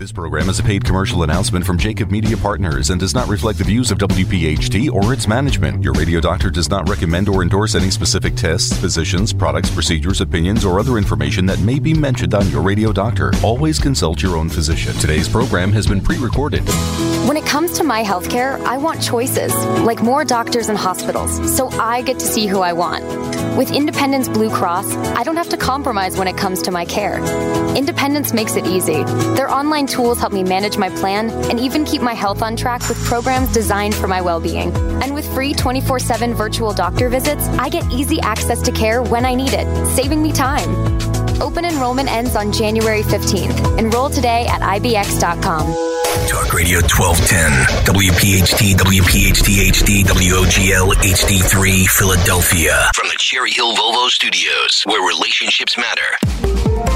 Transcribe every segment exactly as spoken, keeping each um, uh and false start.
This program is a paid commercial announcement from Jacob Media Partners and does not reflect the views of W P H T or its management. Your radio doctor does not recommend or endorse any specific tests, physicians, products, procedures, opinions, or other information that may be mentioned on your radio doctor. Always consult your own physician. Today's program has been pre-recorded. When it comes to my healthcare, I want choices, like more doctors and hospitals, so I get to see who I want. With Independence Blue Cross, I don't have to compromise when it comes to my care. Independence makes it easy. Their online tools help me manage my plan and even keep my health on track with programs designed for my well-being. And with free twenty-four seven virtual doctor visits, I get easy access to care when I need it, saving me time. Open enrollment ends on January fifteenth. Enroll today at I B X dot com. Talk Radio twelve ten, W P H T, W P H T H D, W O G L H D three, Philadelphia. From the Cherry Hill Volvo Studios, where relationships matter.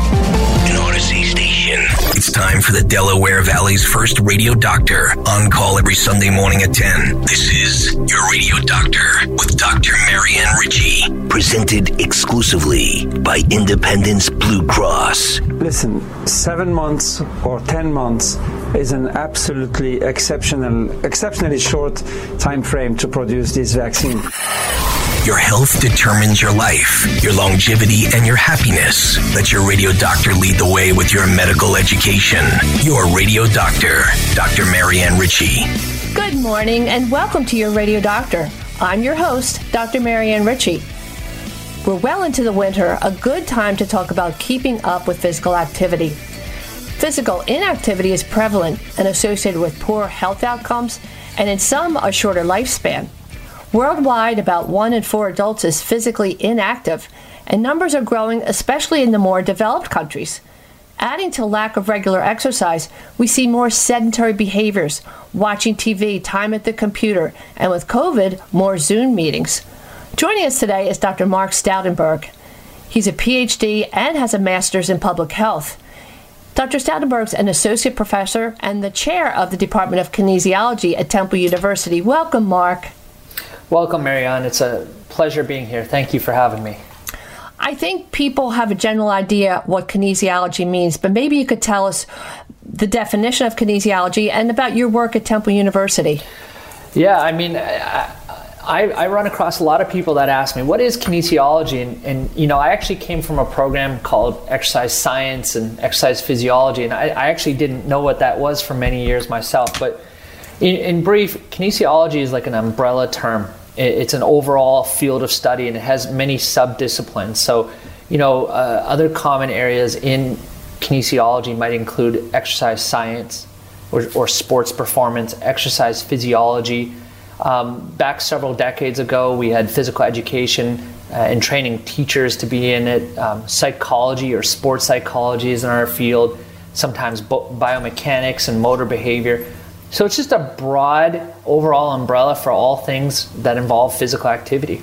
An Odyssey station. It's time for the Delaware Valley's first radio doctor. On call every Sunday morning at ten. This is Your Radio Doctor with Doctor Marianne Ritchie. Presented exclusively by Independence Blue Cross. Listen, seven months or ten months is an absolutely exceptional, exceptionally short time frame to produce this vaccine. Your health determines your life, your longevity, and your happiness. Let your radio doctor lead the way with your medical education. Your radio doctor, Doctor Marianne Ritchie. Good morning and welcome to Your Radio Doctor. I'm your host, Doctor Marianne Ritchie. We're well into the winter, a good time to talk about keeping up with physical activity. Physical inactivity is prevalent and associated with poor health outcomes and in some a shorter lifespan. Worldwide, about one in four adults is physically inactive, and numbers are growing, especially in the more developed countries. Adding to lack of regular exercise, we see more sedentary behaviors, watching T V, time at the computer, and with COVID, more Zoom meetings. Joining us today is Doctor Mark Stoutenberg. He's a P H D and has a master's in public health. Doctor Stoutenberg's an associate professor and the chair of the Department of Kinesiology at Temple University. Welcome, Mark. Welcome, Marianne. It's a pleasure being here. Thank you for having me. I think people have a general idea what kinesiology means, but maybe you could tell us the definition of kinesiology and about your work at Temple University. Yeah, I mean, I, I, I run across a lot of people that ask me, what is kinesiology? And, and, you know, I actually came from a program called exercise science and exercise physiology, and I, I actually didn't know what that was for many years myself. But in, in brief, kinesiology is like an umbrella term. It's an overall field of study, and it has many sub-disciplines. So, you know, uh, other common areas in kinesiology might include exercise science or, or sports performance, exercise physiology. Um, back several decades ago, we had physical education uh, and training teachers to be in it. Um, psychology or sports psychology is in our field, sometimes bo- biomechanics and motor behavior. So it's just a broad overall umbrella for all things that involve physical activity.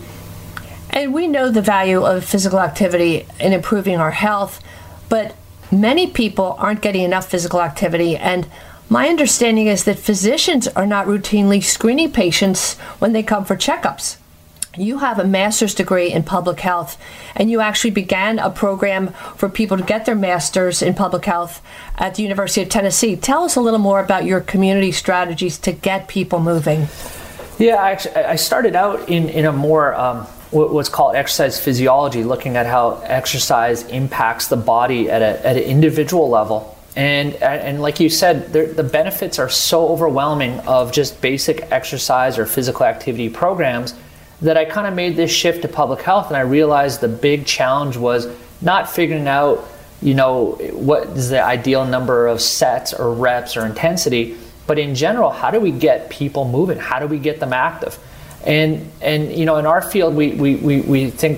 And we know the value of physical activity in improving our health, but many people aren't getting enough physical activity. And my understanding is that physicians are not routinely screening patients when they come for checkups. You have a master's degree in public health, and you actually began a program for people to get their master's in public health at the University of Tennessee. Tell us a little more about your community strategies to get people moving. Yeah, I, actually, I started out in, in a more um, what's called exercise physiology, looking at how exercise impacts the body at, a, at an individual level. And and like you said, the benefits are so overwhelming of just basic exercise or physical activity programs that I kind of made this shift to public health, and I realized the big challenge was not figuring out, you know, what is the ideal number of sets or reps or intensity, but in general, how do we get people moving? How do we get them active? And and you know, in our field, we we we, we think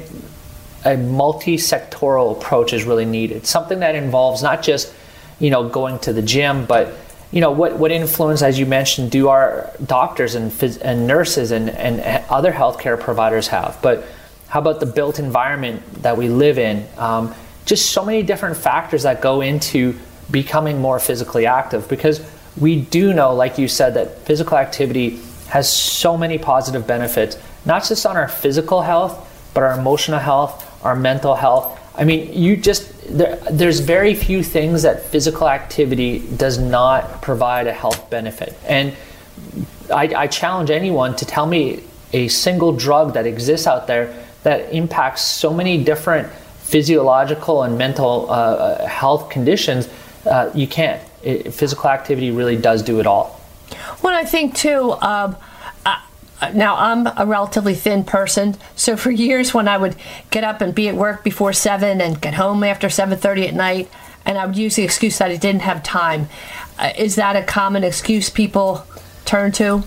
a multi-sectoral approach is really needed. Something that involves not just, you know, going to the gym, but you know, what, what influence, as you mentioned, do our doctors and phys- and nurses and, and other healthcare providers have? But how about the built environment that we live in? Um, just so many different factors that go into becoming more physically active, because we do know, like you said, that physical activity has so many positive benefits, not just on our physical health, but our emotional health, our mental health. I mean, you just, there, there's very few things that physical activity does not provide a health benefit. And I, I challenge anyone to tell me a single drug that exists out there that impacts so many different physiological and mental uh, health conditions. Uh, you can't. It, physical activity really does do it all. Well, I think too, um, uh, now I'm a relatively thin person, so for years when I would get up and be at work before seven and get home after seven thirty at night, and I would use the excuse that I didn't have time. Uh, is that a common excuse people turn to?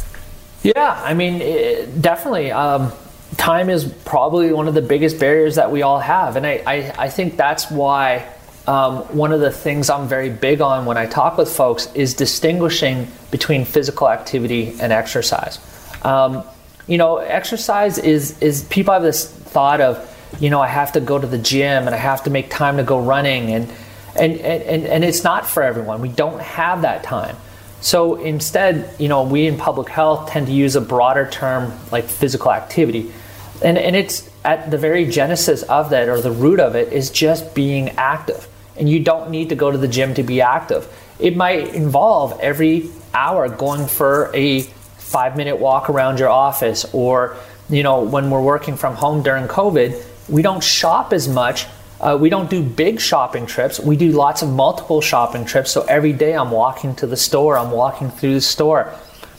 Yeah, I mean, it, definitely. Um, time is probably one of the biggest barriers that we all have, and I, I, I think that's why um, one of the things I'm very big on when I talk with folks is distinguishing between physical activity and exercise. Um, you know, exercise is, is people have this thought of, you know, I have to go to the gym and I have to make time to go running, and and, and, and it's not for everyone. We don't have that time. So instead, you know, we in public health tend to use a broader term like physical activity. And, and it's at the very genesis of that, or the root of it, is just being active. And you don't need to go to the gym to be active. It might involve every hour going for a five minute walk around your office, or, you know, when we're working from home during COVID, we don't shop as much. Uh, we don't do big shopping trips. We do lots of multiple shopping trips. So every day I'm walking to the store, I'm walking through the store.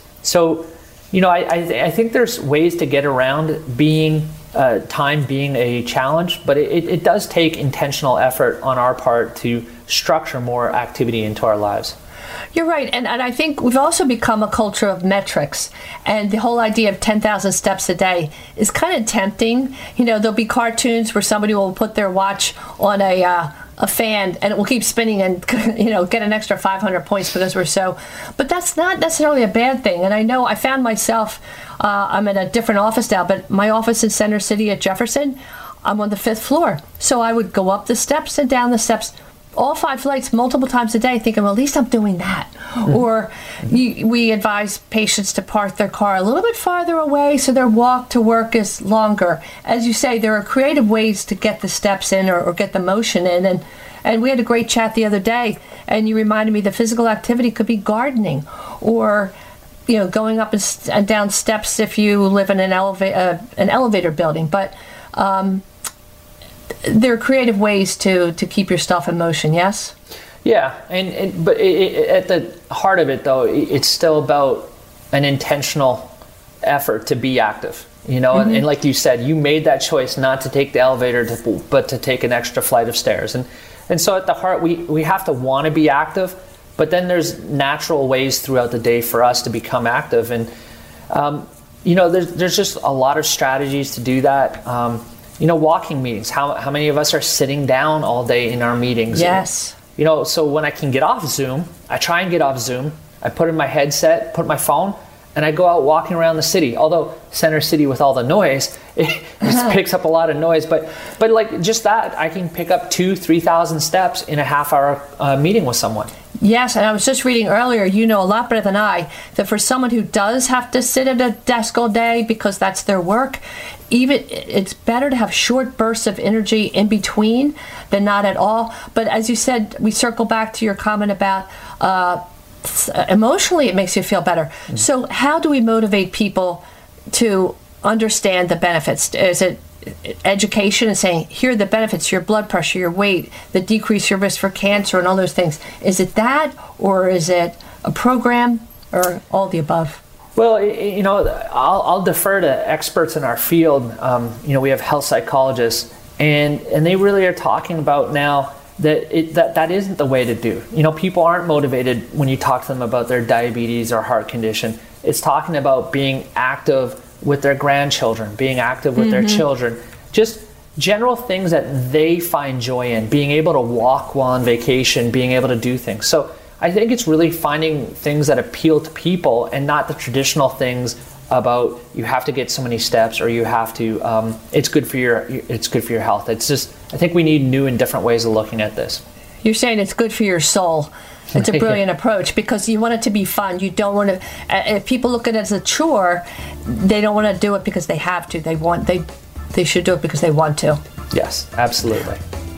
So, you know, I, I, I think there's ways to get around being, uh, time being a challenge, but it, it does take intentional effort on our part to structure more activity into our lives. You're right, and, and I think we've also become a culture of metrics, and the whole idea of ten thousand steps a day is kind of tempting. You know, there'll be cartoons where somebody will put their watch on a uh, a fan, and it will keep spinning and, you know, get an extra five hundred points because we're so, but that's not necessarily a bad thing. And I know I found myself, uh, I'm in a different office now, but my office in Center City at Jefferson, I'm on the fifth floor. So I would go up the steps and down the steps, all five flights multiple times a day, thinking, well, at least I'm doing that. Mm-hmm. Or you, we advise patients to park their car a little bit farther away so their walk to work is longer. As you say, there are creative ways to get the steps in, or, or get the motion in. And, and we had a great chat the other day, and you reminded me the physical activity could be gardening, or, you know, going up and, st- and down steps if you live in an, eleva- uh, an elevator building. But um, there are creative ways to, to keep your stuff in motion, yes? Yeah, and, and but it, it, at the heart of it, though, it's still about an intentional effort to be active. You know, mm-hmm. and, and like you said, you made that choice not to take the elevator, to, but to take an extra flight of stairs. And and so at the heart, we, we have to want to be active, but then there's natural ways throughout the day for us to become active. And, um, you know, there's, there's just a lot of strategies to do that. Um, you know, walking meetings. How how many of us are sitting down all day in our meetings? Yes. And, you know, so when I can get off Zoom, I try and get off Zoom. I put in my headset, put my phone, and I go out walking around the city. Although Center City, with all the noise, it just picks up a lot of noise. But but like just that, I can pick up two, three thousand steps in a half hour uh, meeting with someone. Yes, and I was just reading earlier, you know a lot better than I, that for someone who does have to sit at a desk all day because that's their work, even it's better to have short bursts of energy in between than not at all. But as you said, we circle back to your comment about uh, emotionally it makes you feel better. Mm-hmm. So how do we motivate people to understand the benefits? Is it education and saying, here are the benefits, your blood pressure, your weight, the decrease your risk for cancer and all those things? Is it that, or is it a program, or all the above? Well, you know, I'll, I'll defer to experts in our field. Um, you know, we have health psychologists, and, and they really are talking about now that, it, that that isn't the way to do. You know, people aren't motivated when you talk to them about their diabetes or heart condition. It's talking about being active with their grandchildren, being active with mm-hmm. their children, just general things that they find joy in, being able to walk while on vacation, being able to do things. So I think it's really finding things that appeal to people, and not the traditional things about you have to get so many steps, or you have to, um, it's good for your, it's good for your health. It's just, I think we need new and different ways of looking at this. You're saying it's good for your soul. It's a brilliant approach, because you want it to be fun. You don't want to, if people look at it as a chore, they don't want to do it because they have to. They want, they, they should do it because they want to. Yes, absolutely.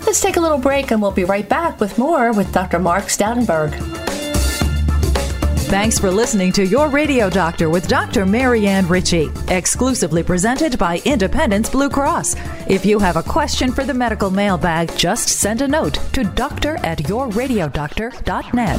Let's take a little break and we'll be right back with more with Doctor Mark Stoutenberg. Thanks for listening to Your Radio Doctor with Doctor Marianne Ritchie, exclusively presented by Independence Blue Cross. If you have a question for the medical mailbag, just send a note to doctor at your radio doctor dot net.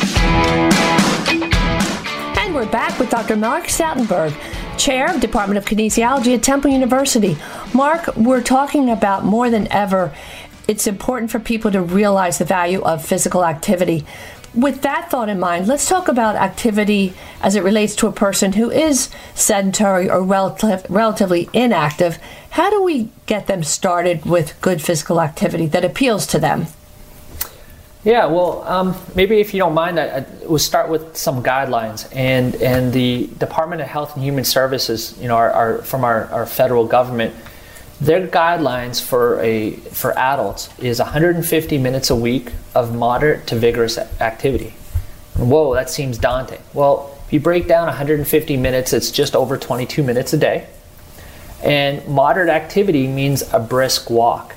And we're back with Doctor Mark Stoutenberg, Chair of Department of Kinesiology at Temple University. Mark, we're talking about more than ever, it's important for people to realize the value of physical activity. With that thought in mind, let's talk about activity as it relates to a person who is sedentary or relative, relatively inactive. How do we get them started with good physical activity that appeals to them? Yeah, well, um, maybe if you don't mind, I, I, we'll start with some guidelines. And and the Department of Health and Human Services, you know, our, our, from our, our federal government, their guidelines for a for adults is one hundred fifty minutes a week of moderate to vigorous activity. Whoa, that seems daunting. Well, if you break down one hundred fifty minutes, it's just over twenty-two minutes a day. And moderate activity means a brisk walk.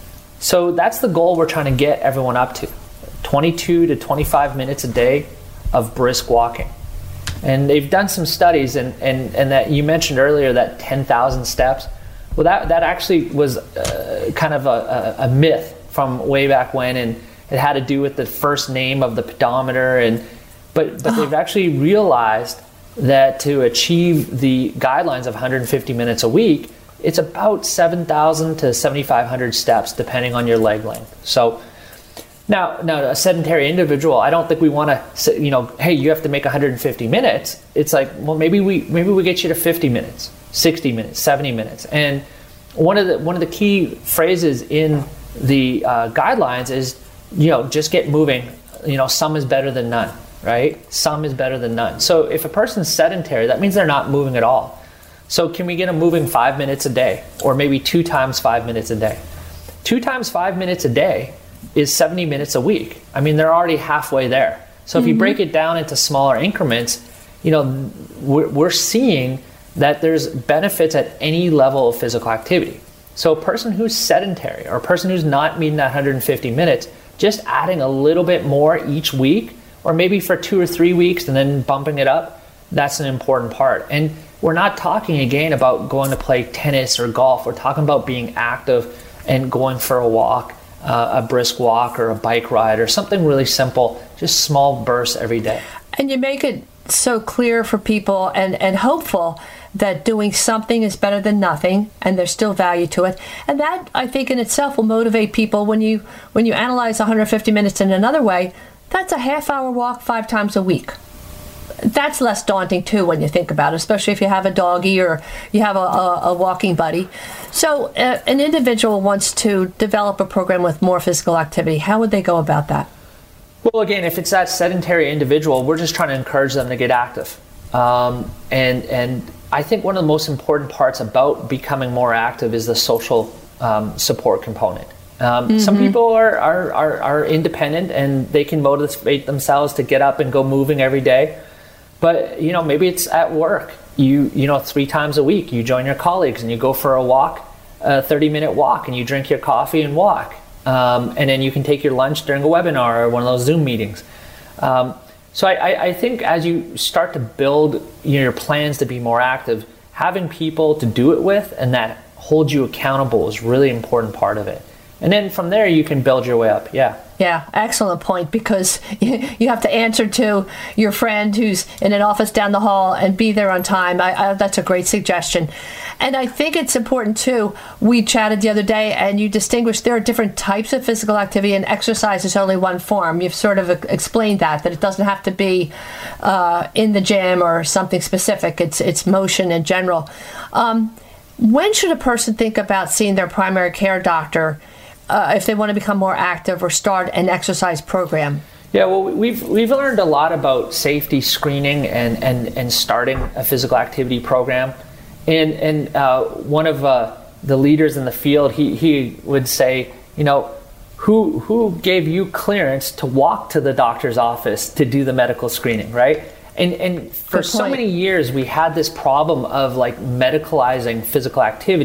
So that's the goal we're trying to get everyone up to. twenty-two to twenty-five minutes a day of brisk walking. And they've done some studies, and, and, and that you mentioned earlier, that ten thousand steps. Well, that, that actually was uh, kind of a, a, a myth from way back when, and it had to do with the first name of the pedometer. And but, but oh. they've actually realized that to achieve the guidelines of one hundred fifty minutes a week, it's about seven thousand to seventy-five hundred steps, depending on your leg length. So now, now a sedentary individual, I don't think we want to, you know, hey, you have to make one hundred fifty minutes. It's like, well, maybe we maybe we get you to fifty minutes. sixty minutes, seventy minutes. And one of the one of the key phrases in the uh, guidelines is, you know, just get moving. You know, some is better than none, right? Some is better than none. So if a person's sedentary, that means they're not moving at all. So can we get them moving five minutes a day, or maybe two times five minutes a day? Two times five minutes a day is seventy minutes a week. I mean, they're already halfway there. So if mm-hmm. you break it down into smaller increments, you know, we're, we're seeing that there's benefits at any level of physical activity. So a person who's sedentary, or a person who's not meeting that one hundred fifty minutes, just adding a little bit more each week, or maybe for two or three weeks and then bumping it up, that's an important part. And we're not talking again about going to play tennis or golf. We're talking about being active and going for a walk, uh, a brisk walk or a bike ride or something really simple, just small bursts every day. And you make it so clear for people and, and hopeful that doing something is better than nothing, and there's still value to it. And that, I think, in itself will motivate people. When you when you analyze one hundred fifty minutes in another way, that's a half-hour walk five times a week. That's less daunting, too, when you think about it, especially if you have a doggy or you have a, a, a walking buddy. So uh, an individual wants to develop a program with more physical activity. How would they go about that? Well, again, if it's that sedentary individual, we're just trying to encourage them to get active. Um, and and I think one of the most important parts about becoming more active is the social um, support component. Um, mm-hmm. Some people are, are, are, are independent and they can motivate themselves to get up and go moving every day. But, you know, maybe it's at work. You, you know, three times a week, you join your colleagues and you go for a walk, a thirty minute walk, and you drink your coffee and walk. Um, and then you can take your lunch during a webinar or one of those Zoom meetings. Um, so I, I think as you start to build you know, your plans to be more active, having people to do it with and that hold you accountable is really important part of it. And then from there, you can build your way up. Yeah. Yeah, excellent point, because you have to answer to your friend who's in an office down the hall and be there on time. I, I, that's a great suggestion. And I think it's important, too. We chatted the other day, and you distinguished there are different types of physical activity, and exercise is only one form. You've sort of explained that, that it doesn't have to be uh, in the gym or something specific. It's, it's motion in general. Um, when should a person think about seeing their primary care doctor Uh, if they want to become more active or start an exercise program? Yeah, well, we've we've learned a lot about safety screening and, and, and starting a physical activity program. And and uh, one of uh, the leaders in the field, he, he would say, you know, who who gave you clearance to walk to the doctor's office to do the medical screening, right? And and for so many years, we had this problem of like medicalizing physical activity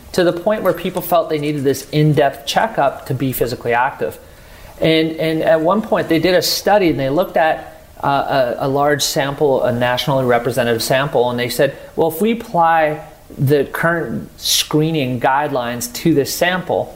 to the point where people felt they needed this in-depth checkup to be physically active. And, and at one point they did a study and they looked at uh, a, a large sample, a nationally representative sample, and they said, well, if we apply the current screening guidelines to this sample,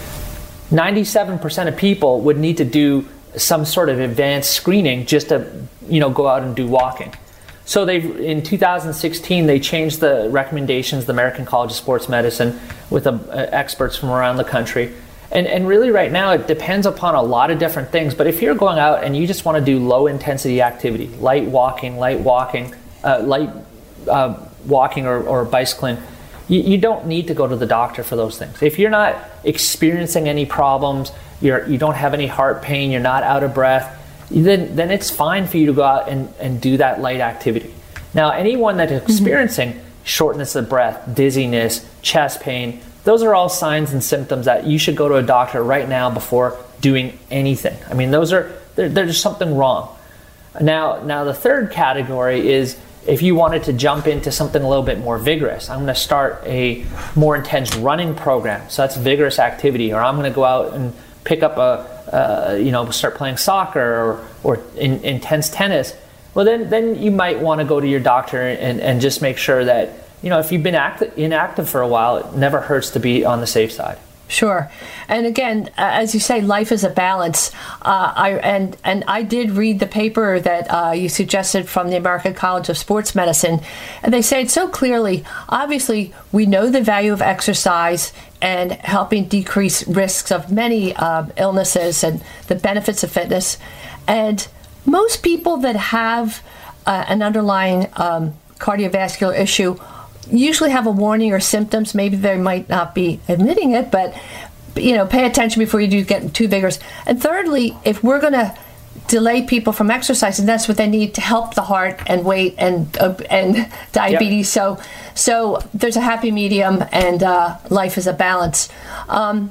ninety-seven percent of people would need to do some sort of advanced screening just to, you know, go out and do walking. So they, in two thousand sixteen, they changed the recommendations, the American College of Sports Medicine, with uh, experts from around the country. And, and really right now it depends upon a lot of different things. But if you're going out and you just want to do low intensity activity, light walking, light walking, uh, light uh, walking or, or bicycling, you, you don't need to go to the doctor for those things. If you're not experiencing any problems, you're, you don't have any heart pain, you're not out of breath, then, then it's fine for you to go out and, and do that light activity. Now, anyone that is experiencing mm-hmm. shortness of breath, dizziness, chest pain, those are all signs and symptoms that you should go to a doctor right now before doing anything. I mean, those are, there's something wrong. Now, now the third category is if you wanted to jump into something a little bit more vigorous. I'm going to start a more intense running program. So that's vigorous activity. Or I'm going to go out and pick up a, uh, you know, start playing soccer or, or in, intense tennis. Well, then, then you might want to go to your doctor and, and just make sure that, you know, if you've been active, inactive for a while, it never hurts to be on the safe side. Sure. And again, as you say, life is a balance. Uh, I and and I did read the paper that uh, you suggested from the American College of Sports Medicine, and they say it so clearly. Obviously, we know the value of exercise and helping decrease risks of many uh, illnesses and the benefits of fitness. And most people that have uh, an underlying um, cardiovascular issue usually have a warning or symptoms. Maybe they might not be admitting it, but you know, pay attention before you do get too vigorous. And thirdly, if we're going to delay people from exercising, that's what they need to help the heart and weight and uh, and diabetes. Yep. So so there's a happy medium, and uh, life is a balance. Um,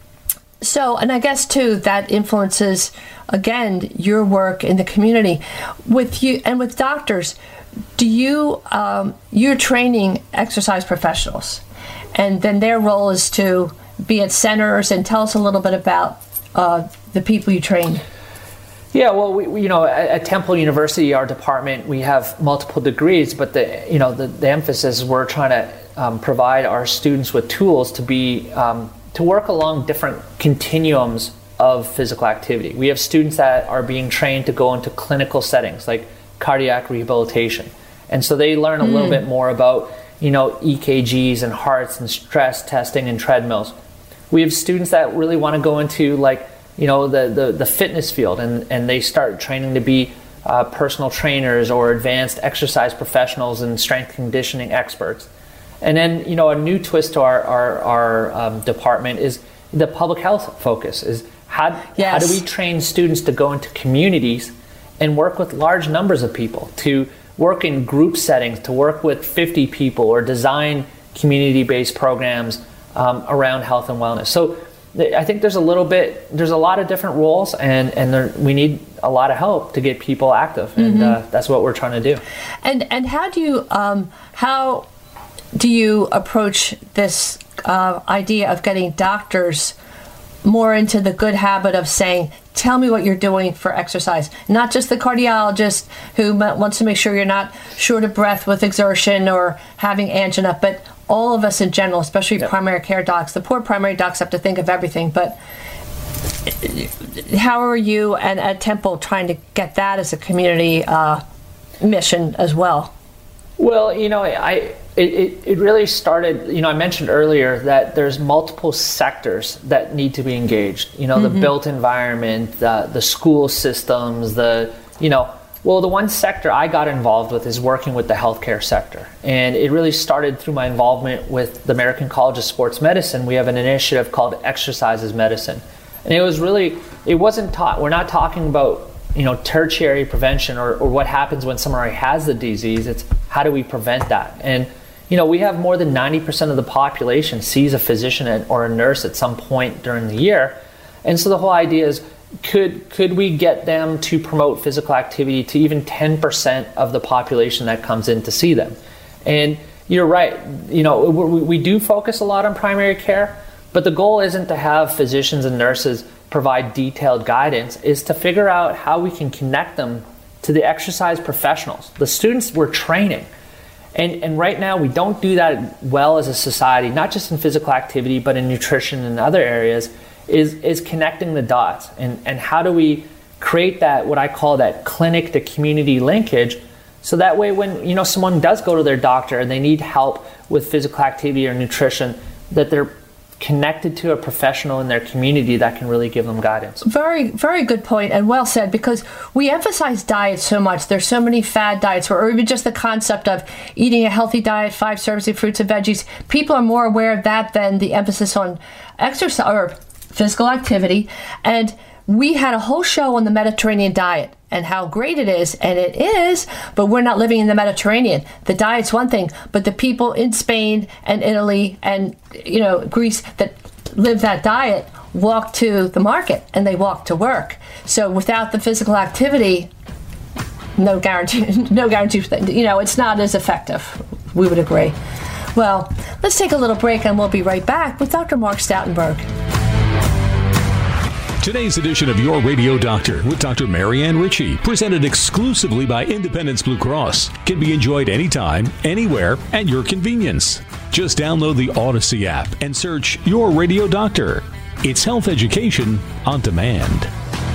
so, and I guess too that influences again your work in the community with you and with doctors. Do you, um, you're training exercise professionals, and then their role is to be at centers, and tell us a little bit about uh, the people you train. Yeah, well, we, we, you know, at, at Temple University, our department, we have multiple degrees, but the, you know, the, the emphasis is we're trying to um, provide our students with tools to be, um, to work along different continuums of physical activity. We have students that are being trained to go into clinical settings, like cardiac rehabilitation. And so they learn a mm. little bit more about, you know, E K Gs and hearts and stress testing and treadmills. We have students that really want to go into, like, you know, the, the, the fitness field, and, and they start training to be uh, personal trainers or advanced exercise professionals and strength conditioning experts. And then, you know, a new twist to our, our, our um, department is the public health focus, is how, yes. how do we train students to go into communities and work with large numbers of people, to work in group settings, to work with fifty people, or design community-based programs um, around health and wellness. So th- I think there's a little bit, there's a lot of different roles, and, and there, we need a lot of help to get people active, and mm-hmm. uh, that's what we're trying to do. And and how do you um, how do you approach this uh, idea of getting doctors more into the good habit of saying, tell me what you're doing for exercise? Not just the cardiologist who wants to make sure you're not short of breath with exertion or having angina, but all of us in general, especially yep. primary care docs. The poor primary docs have to think of everything, but how are you and at Temple trying to get that as a community uh, mission as well? Well, you know, I it, it, it really started, you know, I mentioned earlier that there's multiple sectors that need to be engaged. You know, mm-hmm. the built environment, the, the school systems, the, you know, well, the one sector I got involved with is working with the healthcare sector. And it really started through my involvement with the American College of Sports Medicine. We have an initiative called Exercise is Medicine. And it was really, it wasn't taught, we're not talking about, you know, tertiary prevention or, or what happens when someone already has the disease. It's how do we prevent that? And, you know, we have more than ninety percent of the population sees a physician or a nurse at some point during the year. And so the whole idea is, could could we get them to promote physical activity to even ten percent of the population that comes in to see them? And you're right. You know, we, we do focus a lot on primary care, but the goal isn't to have physicians and nurses provide detailed guidance. Is to figure out how we can connect them to the exercise professionals, the students we're training. And, and right now we don't do that well as a society, not just in physical activity, but in nutrition and other areas, is, is connecting the dots. And, and how do we create that, what I call that clinic to community linkage, so that way when, you know, someone does go to their doctor and they need help with physical activity or nutrition, that they're connected to a professional in their community that can really give them guidance. Very, very good point, and well said, because we emphasize diet so much. There's so many fad diets, or even just the concept of eating a healthy diet, five servings of fruits and veggies. People are more aware of that than the emphasis on exercise or physical activity. And we had a whole show on the Mediterranean diet and how great it is, and it is, but we're not living in the Mediterranean. The diet's one thing, but the people in Spain and Italy and, you know, Greece that live that diet walk to the market and they walk to work. So without the physical activity, no guarantee, no guarantee, you know, it's not as effective. We would agree. Well, let's take a little break and we'll be right back with Doctor Mark Stoutenberg. Today's edition of Your Radio Doctor with Doctor Marianne Ritchie, presented exclusively by Independence Blue Cross, can be enjoyed anytime, anywhere, at your convenience. Just download the Odyssey app and search Your Radio Doctor. It's health education on demand.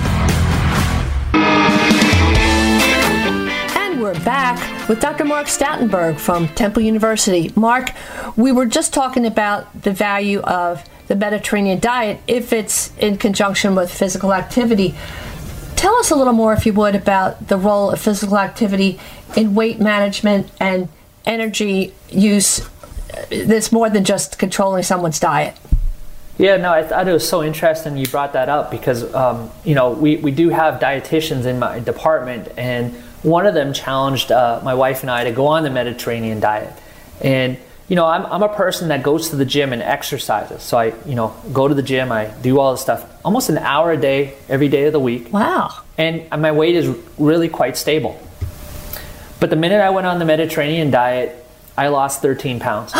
And we're back with Doctor Mark Stoutenberg from Temple University. Mark, we were just talking about the value of the Mediterranean diet if it's in conjunction with physical activity. Tell us a little more, if you would, about the role of physical activity in weight management and energy use. That's more than just controlling someone's diet. Yeah, no, I thought it was so interesting you brought that up because, um, you know, we, we do have dietitians in my department, and one of them challenged uh, my wife and I to go on the Mediterranean diet. And you know, I'm I'm a person that goes to the gym and exercises. So I, you know, go to the gym, I do all this stuff, almost an hour a day, every day of the week. Wow. And my weight is really quite stable. But the minute I went on the Mediterranean diet, I lost thirteen pounds.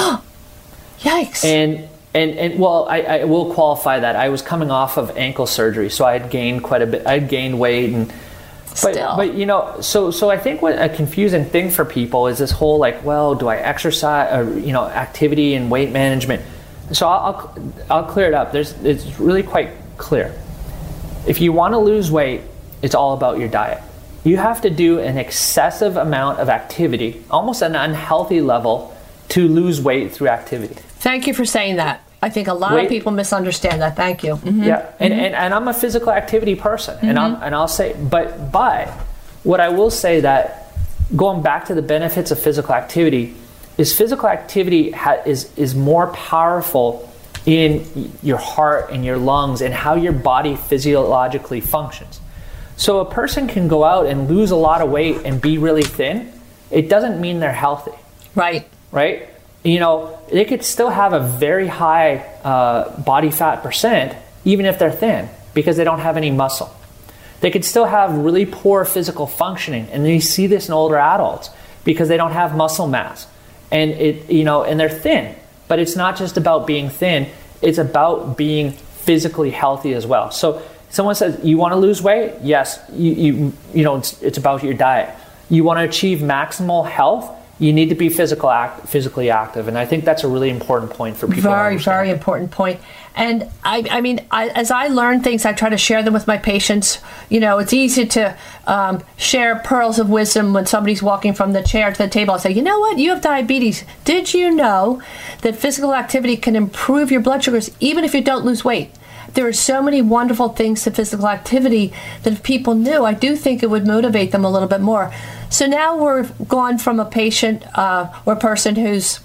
Yikes. And, and, and well, I, I will qualify that. I was coming off of ankle surgery, so I had gained quite a bit. I had gained weight and But, Still. but you know, so so I think what a confusing thing for people is this whole like, well, do I exercise, or, you know, activity and weight management? So I'll I'll, I'll clear it up. There's it's really quite clear. If you want to lose weight, it's all about your diet. You have to do an excessive amount of activity, almost an unhealthy level, to lose weight through activity. Thank you for saying that. I think a lot Weight, of people misunderstand that. Thank you. Mm-hmm. Yeah, and, mm-hmm. and, and I'm a physical activity person, mm-hmm. and I'm and I'll say, but but what I will say that going back to the benefits of physical activity is physical activity ha- is is more powerful in your heart and your lungs and how your body physiologically functions. So a person can go out and lose a lot of weight and be really thin. It doesn't mean they're healthy. Right. Right. You know, they could still have a very high uh, body fat percent, even if they're thin, because they don't have any muscle. They could still have really poor physical functioning, and you see this in older adults because they don't have muscle mass, and it, you know, and they're thin. But it's not just about being thin; it's about being physically healthy as well. So, someone says, "You want to lose weight?" Yes, you, you, you know, it's, it's about your diet. You want to achieve maximal health? You need to be physical act, physically active, and I think that's a really important point for people. Very, very important point. And I, I mean, I, as I learn things, I try to share them with my patients. You know, it's easy to um, share pearls of wisdom when somebody's walking from the chair to the table. I say, you know what? You have diabetes. Did you know that physical activity can improve your blood sugars even if you don't lose weight? There are so many wonderful things to physical activity that if people knew, I do think it would motivate them a little bit more. So now we're gone from a patient uh, or person who's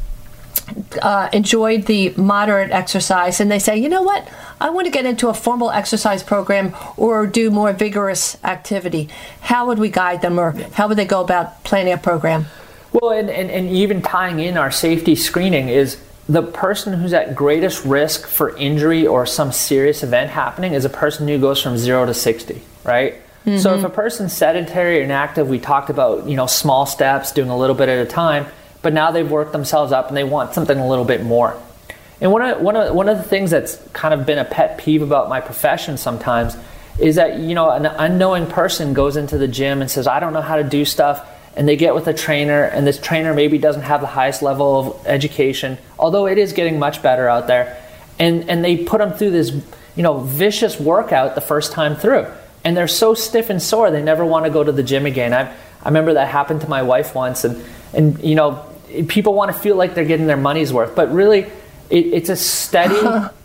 uh, enjoyed the moderate exercise, and they say, you know what, I want to get into a formal exercise program or do more vigorous activity. How would we guide them, or how would they go about planning a program? Well, and, and, and even tying in our safety screening is the person who's at greatest risk for injury or some serious event happening is a person who goes from zero to sixty, right? Mm-hmm. So if a person's sedentary or inactive, we talked about, you know, small steps, doing a little bit at a time, but now they've worked themselves up and they want something a little bit more. And one of, one of, one of the things that's kind of been a pet peeve about my profession sometimes is that, you know, an unknowing person goes into the gym and says, I don't know how to do stuff, and they get with a trainer, and this trainer maybe doesn't have the highest level of education, although it is getting much better out there, and, and they put them through this, you know, vicious workout the first time through, and they're so stiff and sore they never want to go to the gym again. I I remember that happened to my wife once, and, and you know, people want to feel like they're getting their money's worth, but really, It, it's a steady,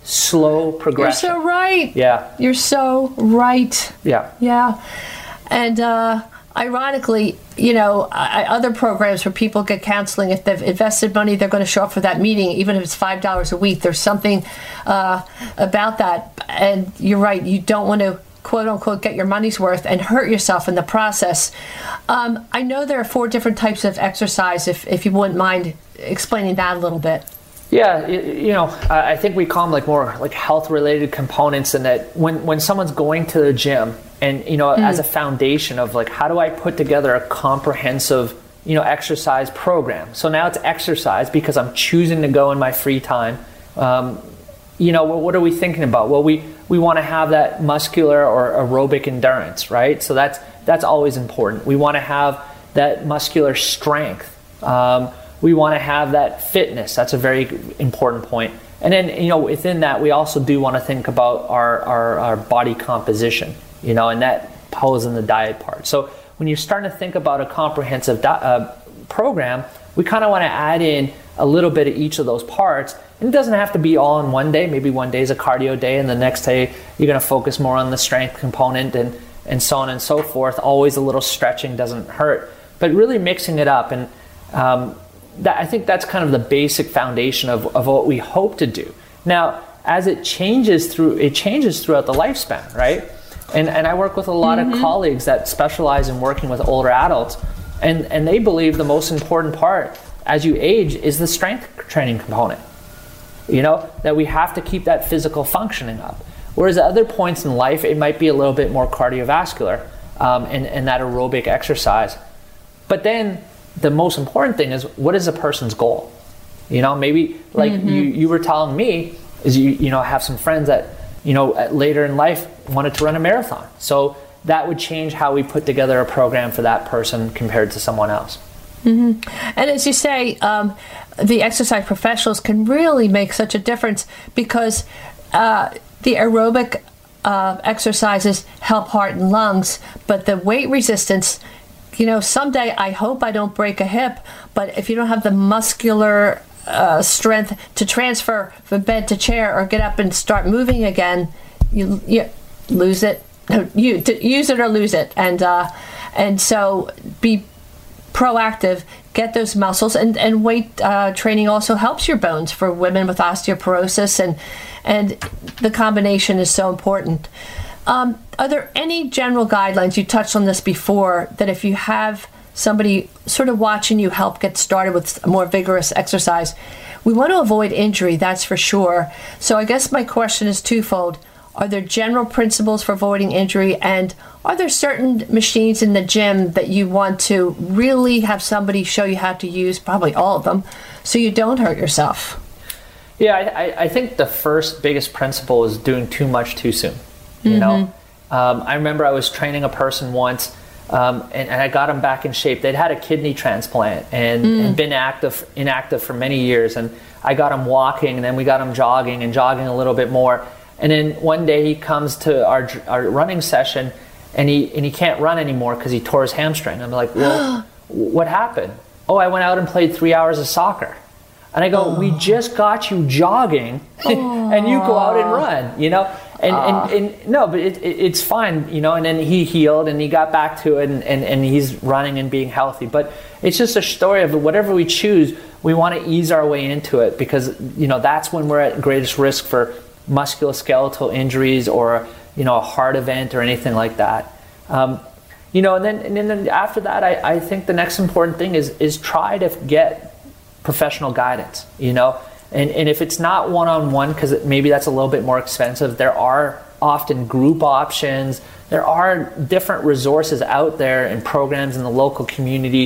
slow progression. You're so right. Yeah. You're so right. Yeah. Yeah. And uh, ironically, you know, I, other programs where people get counseling, if they've invested money, they're going to show up for that meeting, even if it's five dollars a week. There's something uh, about that. And you're right. You don't want to, quote unquote, get your money's worth and hurt yourself in the process. Um, I know there are four different types of exercise, if, if you wouldn't mind explaining that a little bit. Yeah, you know, I think we call them like more like health-related components, and that when, when someone's going to the gym and, you know, mm. as a foundation of like, how do I put together a comprehensive, you know, exercise program? So now it's exercise because I'm choosing to go in my free time. Um, you know, what are we thinking about? Well, we, we want to have that muscular or aerobic endurance, right? So that's, that's always important. We want to have that muscular strength. Um, We want to have that fitness. That's a very important point. And then, you know, within that, we also do want to think about our, our, our body composition, you know, and that pulls in the diet part. So when you're starting to think about a comprehensive di- uh, program, we kind of want to add in a little bit of each of those parts. And it doesn't have to be all in one day. Maybe one day is a cardio day, and the next day you're going to focus more on the strength component, and, and so on and so forth. Always a little stretching doesn't hurt, but really mixing it up. And um, That, I think that's kind of the basic foundation of, of what we hope to do. Now, as it changes through, it changes throughout the lifespan, right? And and I work with a lot mm-hmm. of colleagues that specialize in working with older adults, and, and they believe the most important part as you age is the strength training component. You know, that we have to keep that physical functioning up. Whereas at other points in life, it might be a little bit more cardiovascular um, and, and that aerobic exercise. But then, the most important thing is, what is a person's goal? You know, maybe like mm-hmm. you, you were telling me is you, you know, have some friends that, you know, later in life wanted to run a marathon. So that would change how we put together a program for that person compared to someone else. Mm-hmm. And as you say, um, the exercise professionals can really make such a difference because uh, the aerobic uh, exercises help heart and lungs, but the weight resistance, you know, someday I hope I don't break a hip, but if you don't have the muscular uh, strength to transfer from bed to chair or get up and start moving again, you, you lose it. You to use it or lose it, and uh, and so be proactive. Get those muscles, and and weight uh, training also helps your bones for women with osteoporosis, and and the combination is so important. Um, are there any general guidelines, you touched on this before, that if you have somebody sort of watching you help get started with more vigorous exercise, we want to avoid injury, that's for sure. So I guess my question is twofold. Are there general principles for avoiding injury, and are there certain machines in the gym that you want to really have somebody show you how to use, probably all of them, so you don't hurt yourself? Yeah, I, I think the first biggest principle is doing too much too soon. You mm-hmm. know, um, I remember I was training a person once, um, and, and I got them back in shape. They'd had a kidney transplant and, mm. and been active, inactive for many years. And I got him walking, and then we got him jogging and jogging a little bit more. And then one day he comes to our our running session, and he and he can't run anymore because he tore his hamstring. I'm like, well, what happened? Oh, I went out and played three hours of soccer. And I go, oh. we just got you jogging, oh. and you go out and run, you know? And, uh. and, and no, but it, it, it's fine, you know, and then he healed and he got back to it, and, and, and he's running and being healthy. But it's just a story of whatever we choose, we want to ease our way into it, because, you know, that's when we're at greatest risk for musculoskeletal injuries or, you know, a heart event or anything like that. Um, you know, and then, and then after that, I, I think the next important thing is, is try to get professional guidance, you know, and, and if it's not one-on-one, because maybe that's a little bit more expensive, there are often group options. There are different resources out there and programs in the local community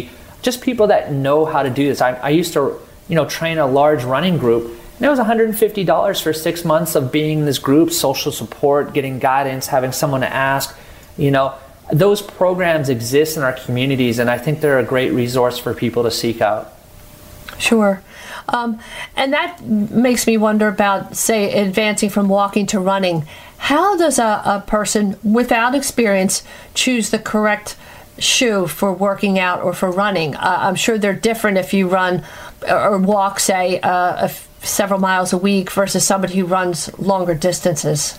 just people that know how to do this. I, I used to, you know, train a large running group, and it was one hundred fifty dollars for six months of being in this group, social support, getting guidance, having someone to ask. You know, those programs exist in our communities, and I think they're a great resource for people to seek out. Sure. Um, and that makes me wonder about, say, advancing from walking to running. How does a, a person without experience choose the correct shoe for working out or for running? Uh, I'm sure they're different if you run or walk, say, uh, a f- several miles a week versus somebody who runs longer distances.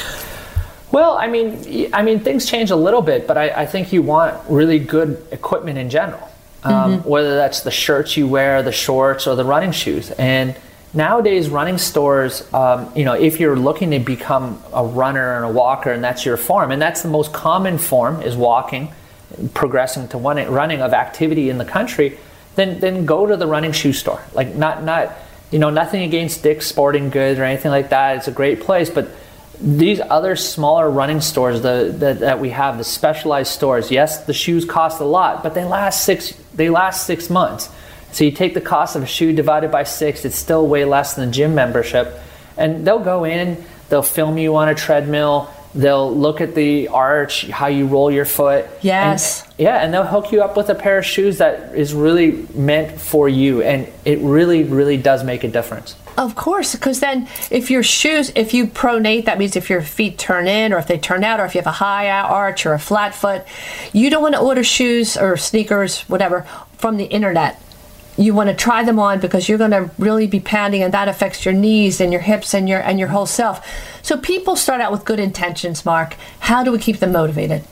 Well, I mean, I mean, things change a little bit, but I, I think you want really good equipment in general. Um, mm-hmm. Whether that's the shirts you wear, the shorts, or the running shoes. And nowadays, running stores, um, you know, if you're looking to become a runner and a walker, and that's your form, and that's the most common form is walking, progressing to one, running of activity in the country, then then go to the running shoe store. Like not not you know nothing against Dick's Sporting Goods or anything like that. It's a great place, but these other smaller running stores the, the, that we have, the specialized stores, yes, the shoes cost a lot, but they last six they last six months. So you take the cost of a shoe divided by six, it's still way less than a gym membership. And they'll go in, they'll film you on a treadmill, they'll look at the arch, how you roll your foot. Yes. And, yeah, and they'll hook you up with a pair of shoes that is really meant for you. And it really, really does make a difference. Of course, because then if your shoes, if you pronate, that means if your feet turn in or if they turn out or if you have a high arch or a flat foot, you don't want to order shoes or sneakers, whatever, from the internet. You want to try them on because you're going to really be pounding, and that affects your knees and your hips and your and your whole self. So people start out with good intentions, Mark. How do we keep them motivated?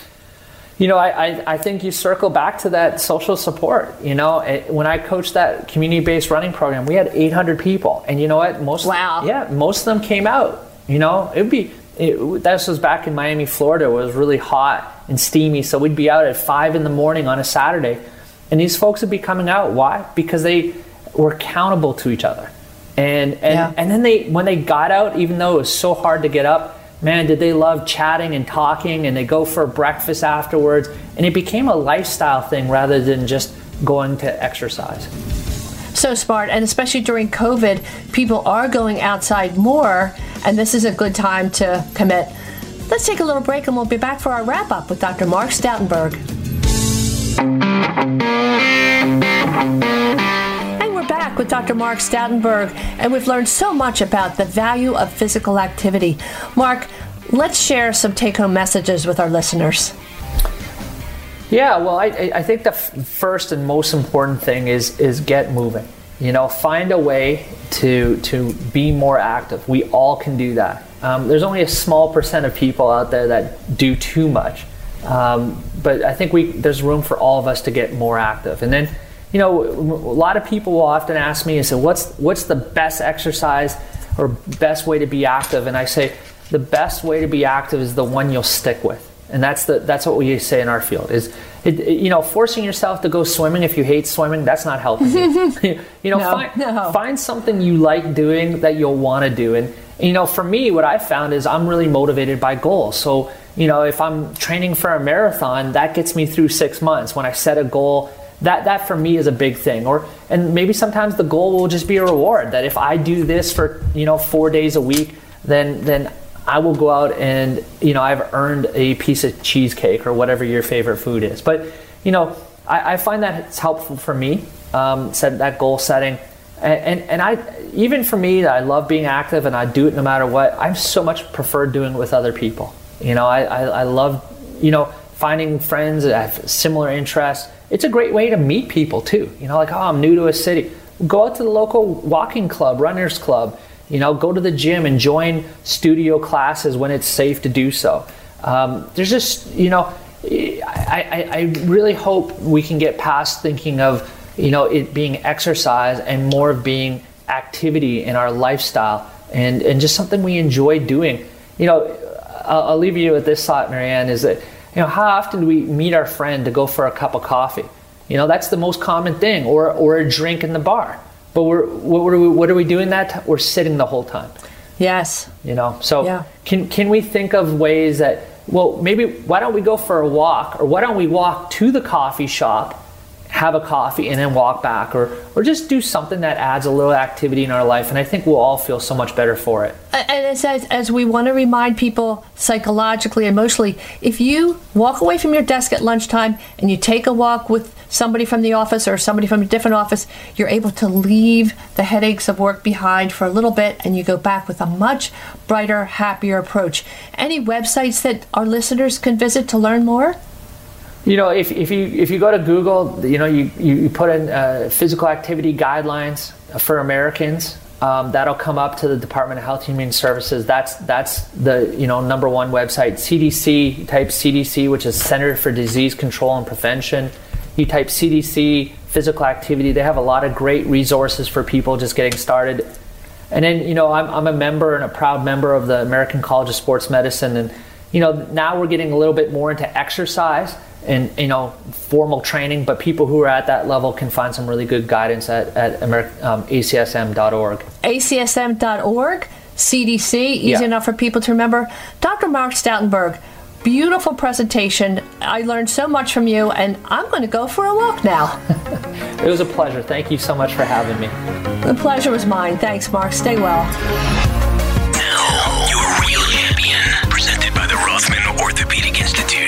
You know, I, I, I think you circle back to that social support. You know, it, when I coached that community-based running program, we had eight hundred people. And you know what? Most wow. Yeah, most of them came out. You know, it would be, it, this was back in Miami, Florida. It was really hot and steamy. So we'd be out at five in the morning on a Saturday. And these folks would be coming out. Why? Because they were accountable to each other. And and, yeah. and then they, when they got out, even though it was so hard to get up, man, did they love chatting and talking, and they go for breakfast afterwards. And it became a lifestyle thing rather than just going to exercise. So smart, and especially during COVID, people are going outside more, and this is a good time to commit. Let's take a little break, and we'll be back for our wrap-up with Doctor Mark Stoutenberg. And we're back with Doctor Mark Stoutenberg, and we've learned so much about the value of physical activity. Mark, let's share some take-home messages with our listeners. Yeah, well, I, I think the f- first and most important thing is is get moving. You know, find a way to to be more active. We all can do that. Um, there's only a small percent of people out there that do too much. Um, but I think we there's room for all of us to get more active. And then, you know, a lot of people will often ask me and say, what's what's the best exercise or best way to be active? And I say, the best way to be active is the one you'll stick with. And that's the that's what we say in our field is, it, it, you know, forcing yourself to go swimming if you hate swimming, that's not helping you. you know, no, find, no. find something you like doing that you'll want to do. And, you know, for me, what I found is I'm really motivated by goals. So, you know, if I'm training for a marathon, that gets me through six months. When I set a goal, that that for me is a big thing. Or and maybe sometimes the goal will just be a reward. That if I do this for, you know, four days a week, then then I will go out and, you know, I've earned a piece of cheesecake or whatever your favorite food is. But, you know, I, I find that it's helpful for me, um, set that goal setting. And, and and I even for me, I love being active and I do it no matter what. I so much prefer doing it with other people. You know, I, I, I love, you know, finding friends that have similar interests. It's a great way to meet people too. You know, like, oh, I'm new to a city. Go out to the local walking club, runners club. You know, go to the gym and join studio classes when it's safe to do so. Um, there's just, you know, I, I, I really hope we can get past thinking of, you know, it being exercise and more of being activity in our lifestyle and, and just something we enjoy doing. You know, I'll, I'll leave you with this thought, Marianne, is that, you know, how often do we meet our friend to go for a cup of coffee? You know, that's the most common thing, or or a drink in the bar. But we're what are we what are we doing that? We're sitting the whole time. Yes. You know, so yeah. can can we think of ways that, well, maybe why don't we go for a walk, or why don't we walk to the coffee shop, have a coffee and then walk back, or or just do something that adds a little activity in our life, and I think we'll all feel so much better for it. And as, as, as we want to remind people psychologically, emotionally, if you walk away from your desk at lunchtime and you take a walk with somebody from the office or somebody from a different office, you're able to leave the headaches of work behind for a little bit, and you go back with a much brighter, happier approach. Any websites that our listeners can visit to learn more? You know, if, if you if you go to Google, you know, you, you put in uh, physical activity guidelines for Americans, um, that'll come up to the Department of Health and Human Services. That's that's the, you know, number one website. C D C, type C D C, which is Center for Disease Control and Prevention. You type C D C, physical activity. They have a lot of great resources for people just getting started. And then, you know, I'm I'm a member and a proud member of the American College of Sports Medicine, and you know, now we're getting a little bit more into exercise and, you know, formal training, but people who are at that level can find some really good guidance at, at Ameri- um, A C S M dot org. A C S M dot org, C D C, easy yeah. enough for people to remember. Doctor Mark Stoutenberg, beautiful presentation. I learned so much from you, and I'm going to go for a walk now. It was a pleasure. Thank you so much for having me. The pleasure was mine. Thanks, Mark. Stay well. Now, your real champion, presented by the Rothman Orthopedic Institute.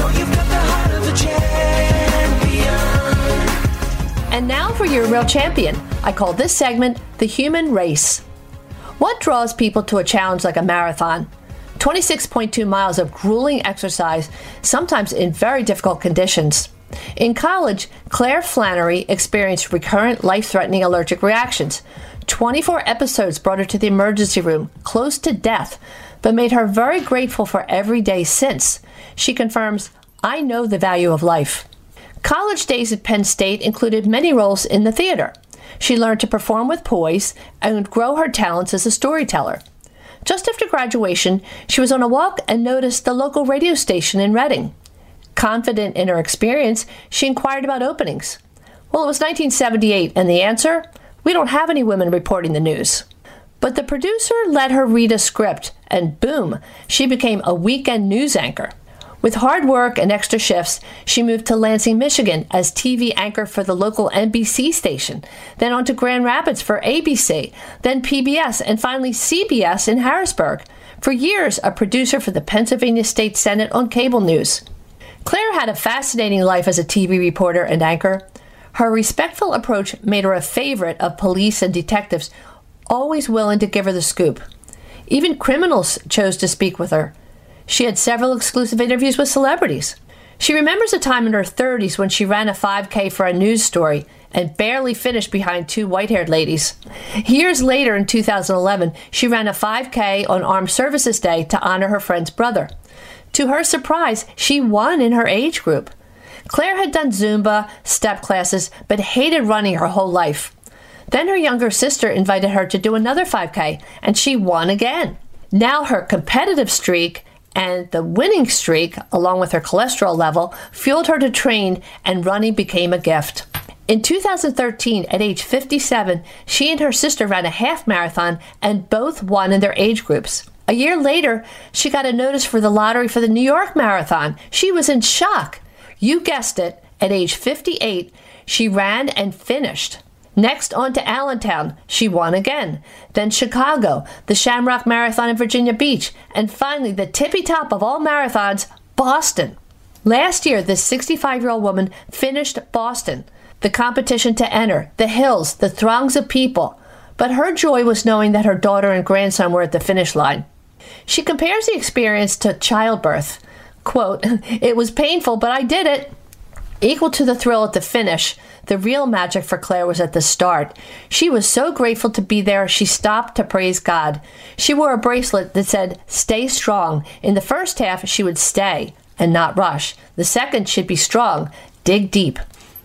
And now for your real champion. I call this segment the human race. What draws people to a challenge like a marathon? twenty-six point two miles of grueling exercise, sometimes in very difficult conditions. In college, Claire Flannery experienced recurrent life-threatening allergic reactions. twenty-four episodes brought her to the emergency room, close to death, but made her very grateful for every day since. She confirms, "I know the value of life." College days at Penn State included many roles in the theater. She learned to perform with poise and grow her talents as a storyteller. Just after graduation, she was on a walk and noticed the local radio station in Reading. Confident in her experience, she inquired about openings. Well, it was nineteen seventy-eight, and the answer? We don't have any women reporting the news. But the producer let her read a script, and boom, she became a weekend news anchor. With hard work and extra shifts, she moved to Lansing, Michigan as T V anchor for the local N B C station, then on to Grand Rapids for A B C, then P B S, and finally C B S in Harrisburg. For years, a producer for the Pennsylvania State Senate on cable news. Claire had a fascinating life as a T V reporter and anchor. Her respectful approach made her a favorite of police and detectives, always willing to give her the scoop. Even criminals chose to speak with her. She had several exclusive interviews with celebrities. She remembers a time in her thirties when she ran a five K for a news story and barely finished behind two white-haired ladies. Years later, in two thousand eleven, she ran a five K on Armed Services Day to honor her friend's brother. To her surprise, she won in her age group. Claire had done Zumba, step classes, but hated running her whole life. Then her younger sister invited her to do another five K, and she won again. Now her competitive streak and the winning streak, along with her cholesterol level, fueled her to train, and running became a gift. In two thousand thirteen, at age fifty-seven, she and her sister ran a half marathon and both won in their age groups. A year later, she got a notice for the lottery for the New York Marathon. She was in shock. You guessed it, at age fifty-eight, she ran and finished. Next, on to Allentown. She won again. Then Chicago, the Shamrock Marathon in Virginia Beach, and finally, the tippy top of all marathons, Boston. Last year, this sixty-five-year-old woman finished Boston. The competition to enter, the hills, the throngs of people. But her joy was knowing that her daughter and grandson were at the finish line. She compares the experience to childbirth. Quote, "It was painful, but I did it." Equal to the thrill at the finish, the real magic for Claire was at the start. She was so grateful to be there, she stopped to praise God. She wore a bracelet that said, "Stay strong." In the first half, she would stay and not rush. The second, she'd be strong, dig deep.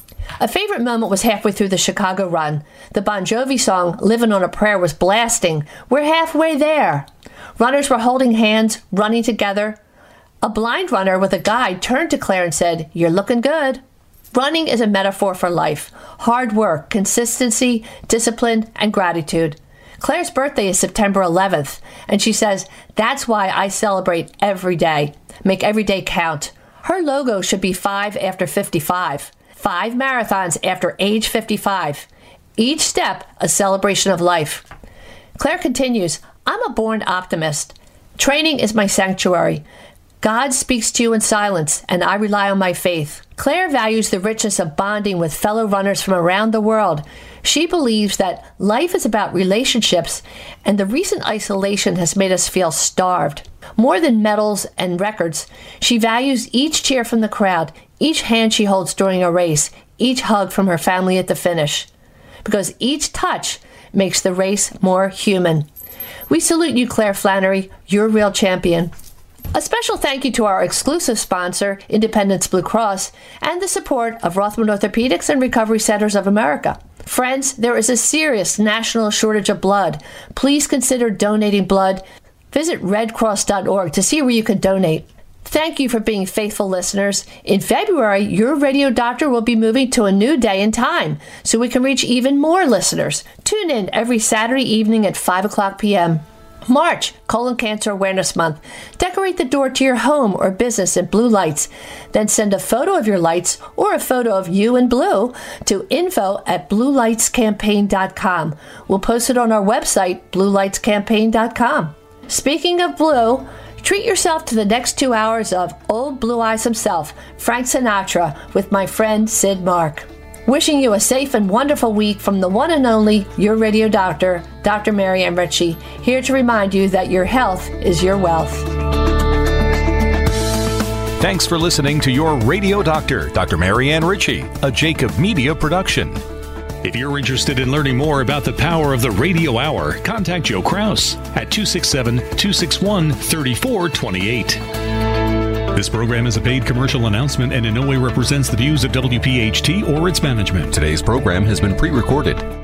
A favorite moment was halfway through the Chicago run. The Bon Jovi song, "Living on a Prayer," was blasting. We're halfway there. Runners were holding hands, running together. A blind runner with a guide turned to Claire and said, "You're looking good." Running is a metaphor for life. Hard work, consistency, discipline, and gratitude. Claire's birthday is September eleventh, and she says, "That's why I celebrate every day. Make every day count." Her logo should be five after fifty-five. five marathons after age fifty-five. Each step a celebration of life. Claire continues, I'm a born optimist. Training is my sanctuary. God speaks to you in silence, and I rely on my faith. Claire values the richness of bonding with fellow runners from around the world. She believes that life is about relationships, and the recent isolation has made us feel starved. More than medals and records, she values each cheer from the crowd, each hand she holds during a race, each hug from her family at the finish. Because each touch makes the race more human. We salute you, Claire Flannery. You're a real champion. A special thank you to our exclusive sponsor, Independence Blue Cross, and the support of Rothman Orthopedics and Recovery Centers of America. Friends, there is a serious national shortage of blood. Please consider donating blood. Visit red cross dot org to see where you can donate. Thank you for being faithful listeners. In February, your radio doctor will be moving to a new day and time, so we can reach even more listeners. Tune in every Saturday evening at five o'clock p.m. March, Colon Cancer Awareness Month. Decorate the door to your home or business in blue lights. Then send a photo of your lights or a photo of you in blue to info at blue lights campaign dot com. We'll post it on our website, blue lights campaign dot com. Speaking of blue, treat yourself to the next two hours of Old Blue Eyes himself, Frank Sinatra, with my friend Sid Mark. Wishing you a safe and wonderful week from the one and only, your radio doctor, Doctor Marianne Ritchie, here to remind you that your health is your wealth. Thanks for listening to Your Radio Doctor, Doctor Marianne Ritchie, a Jacob Media production. If you're interested in learning more about the power of the radio hour, contact Joe Kraus at two six seven, two six one, three four two eight. This program is a paid commercial announcement and in no way represents the views of W P H T or its management. Today's program has been pre-recorded.